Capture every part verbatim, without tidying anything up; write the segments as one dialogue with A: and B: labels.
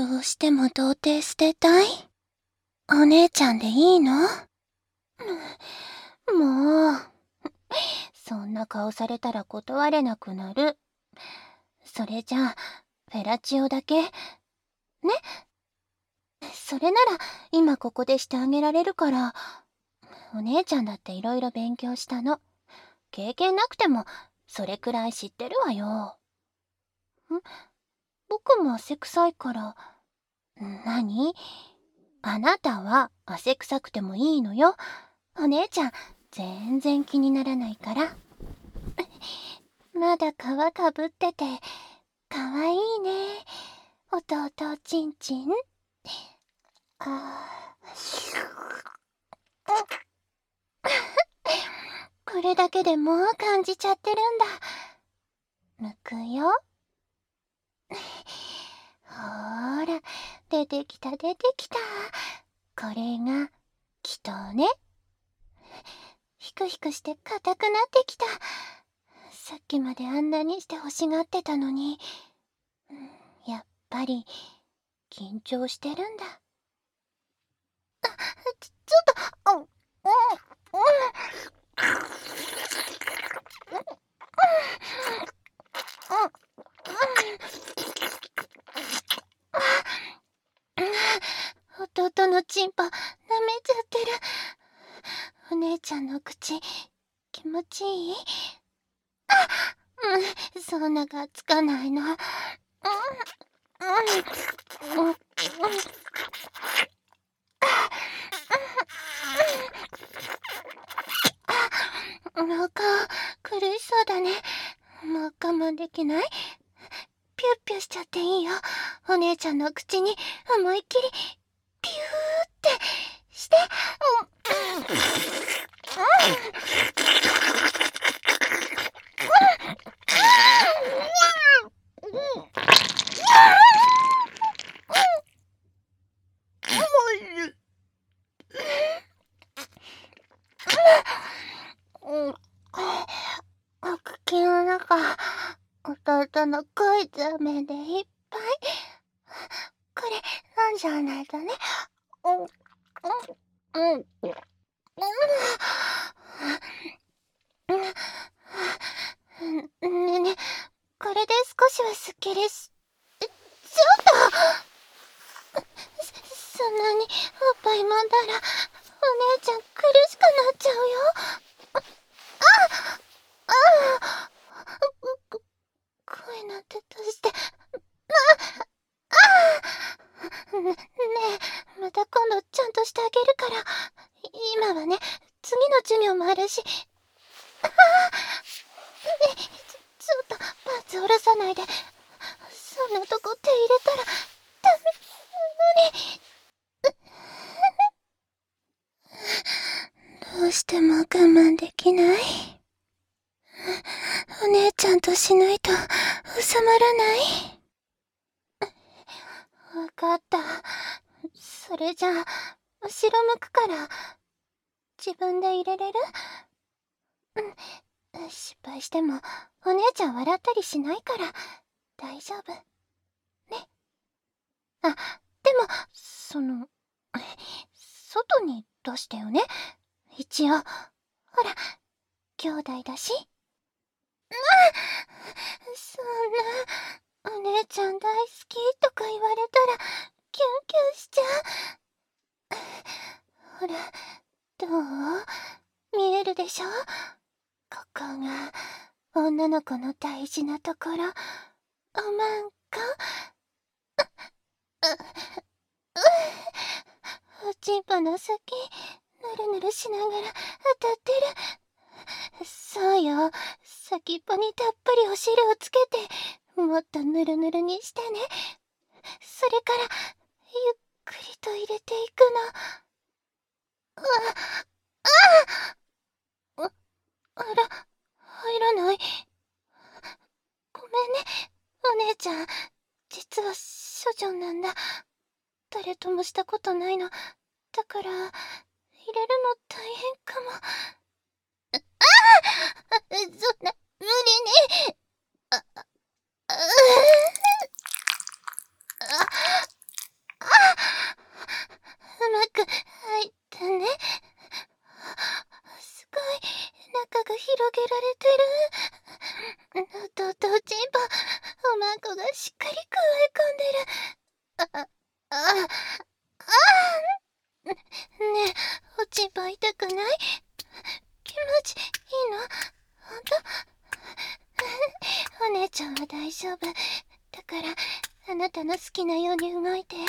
A: どうしても童貞捨てたい？お姉ちゃんでいいの？もう、そんな顔されたら断れなくなる。それじゃあ、フェラチオだけ？ね？それなら、今ここでしてあげられるから。お姉ちゃんだっていろいろ勉強したの。経験なくても、それくらい知ってるわよ。ん？僕も汗臭いから。何？あなたは汗臭くてもいいのよ。お姉ちゃん、全然気にならないから。まだ皮かぶってて、かわいいね。弟ちんちん。あこれだけでもう感じちゃってるんだ。むくよ。ほーら、出てきた出てきた。これが、気筒ね。ひくひくして硬くなってきた。さっきまであんなにして欲しがってたのに。やっぱり、緊張してるんだ。あ、ち、ちょっと、うん、うん、うん。弟のチンポ舐めちゃってる。お姉ちゃんの口気持ちいい？あ、うん、そんながつかないの。うん、うん、うん、うん。お顔苦しそうだね。もう我慢できない？ピュッピュしちゃっていいよ。お姉ちゃんの口に思いっきりピューってして。うん、うん、うん。お口の中、弟の濃い座面でいっぱい。これ飲んじゃわないとね。うん、うん、うん。ねね、これで少しはすっきりし、ちょっとそんなにおっぱい飲んだら、お姉ちゃん苦しくなっちゃうよ。あああこ声なんて出して。ああねねえ、また今度ちゃんとしてあげるから。今はね、次の授業もあるし。ああね、ちょ、ちょっとパンツ下ろさないで。そんなとこ手入れたらダメなのに。どうしても我慢できない？お姉ちゃんとしないと収まらない？わかった。それじゃあ、後ろ向くから、自分で入れれる？うん。失敗しても、お姉ちゃん笑ったりしないから、大丈夫。ね。あ、でも、その、外に出してよね。一応。ほら、兄弟だし。うん、そんな、お姉ちゃん大好きとか言われたら、キュンキュンしちゃう。ほら、どう？見えるでしょ？ここが、女の子の大事なところ。おまんこ？おちんぽの先、ぬるぬるしながら当たってる。そうよ。先っぽにたっぷりお汁をつけて、もっとぬるぬるにしてね。それから、ゆっくりと入れていくの。あ、ああ、あら、入らない。ごめんね、お姉ちゃん。実は処女なんだ。誰ともしたことないの。だから、入れるの大変かも。ああ、そんな、無理に。あ、あ、あ、 ととちんぽ、おまんこがしっかりくわえ込んでる。あ、あ、あ、あねえ、おちんぽ痛くない？気持ちいいの？ほんと？お姉ちゃんは大丈夫。だから、あなたの好きなように動いて。いいよ。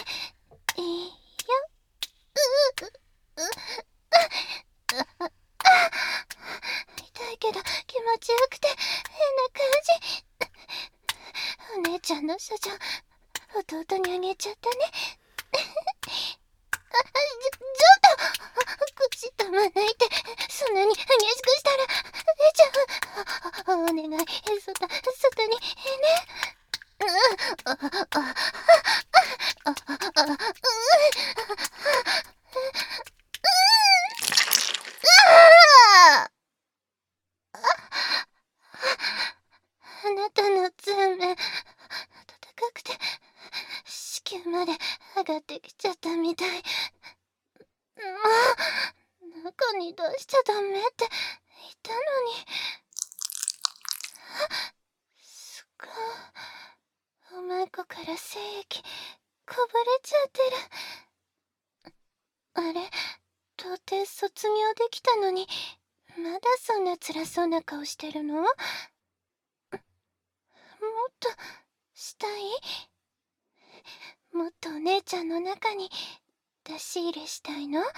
A: うう、う、あ、あ、あ、痛いけど気持ちよくて変な感じ。お姉ちゃんの処女、弟にあげちゃったね。あ、ちょ、ちょっと口たまないて、そんなに激しくしたら出ちゃう。お願い、そた、外にね。あ、あ、あ、あ、あ、うん。あなたの爪、暖かくて、子宮まで上がってきちゃったみたい。もう、中に出しちゃダメって言ったのに。そっか。おまんこから精液、こぼれちゃってる。あれ、到底卒業できたのに、まだそんな辛そうな顔してるの？もっと、したい？もっとお姉ちゃんの中に、出し入れしたいの？うん、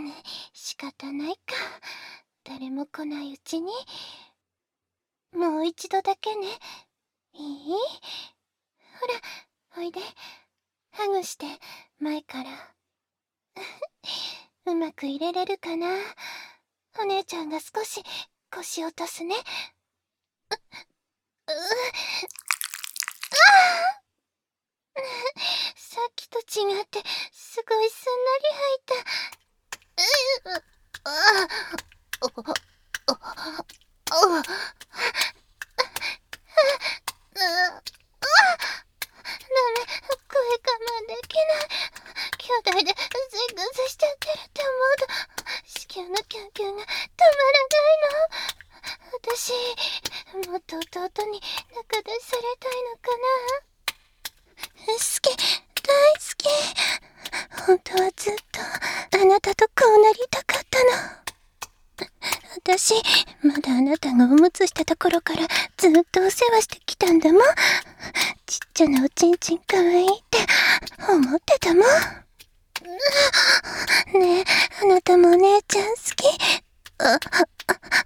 A: 仕方ないか。誰も来ないうちに。もう一度だけね。いい？ほら、おいで。ハグして、前から。うまく入れれるかな？お姉ちゃんが少し腰落とすね。う、う、ああさっきと違って、すごいすんなり入った。う、う、ああ、お、お、お、あ、ダメ、声我慢できない。兄弟でセックスしちゃってるって思うと、子宮のキュンキュンが止まらないの。私、もっと弟に仲出しされたいのかな。好き、大好き。本当はずっとあなたとこうなりたかったの。私、まだあなたがおむつしたところからずっとお世話してきたんだもん。ちっちゃなおちんちんかわいいって思ってたもん。ねえ、あなたもお姉ちゃん好き？あ、